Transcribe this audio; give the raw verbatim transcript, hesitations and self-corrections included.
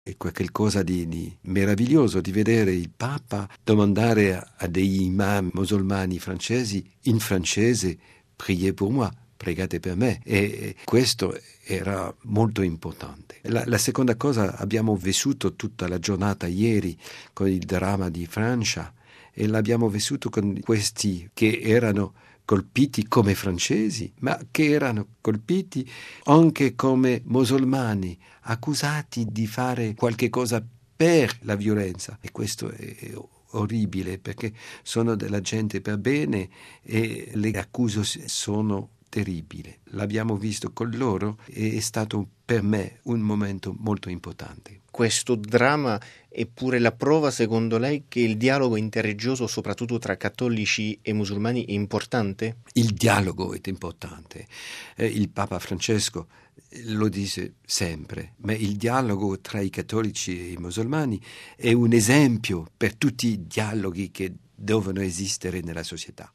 È qualcosa di, di meraviglioso di vedere il Papa domandare a, a degli imam musulmani francesi in francese: priez pour moi, pregate per me. E, e questo era molto importante. La, la seconda cosa, abbiamo vissuto tutta la giornata ieri con il dramma di Francia e l'abbiamo vissuto con questi che erano colpiti come francesi, ma che erano colpiti anche come musulmani, accusati di fare qualche cosa per la violenza. E questo è orribile, perché sono della gente per bene e le accuse sono terribili. L'abbiamo visto con loro e è stato per me un momento molto importante. Questo dramma è pure la prova, secondo lei, che il dialogo interreligioso, soprattutto tra cattolici e musulmani, è importante? Il dialogo è importante. Eh, il Papa Francesco lo dice sempre, ma il dialogo tra i cattolici e i musulmani è un esempio per tutti i dialoghi che devono esistere nella società.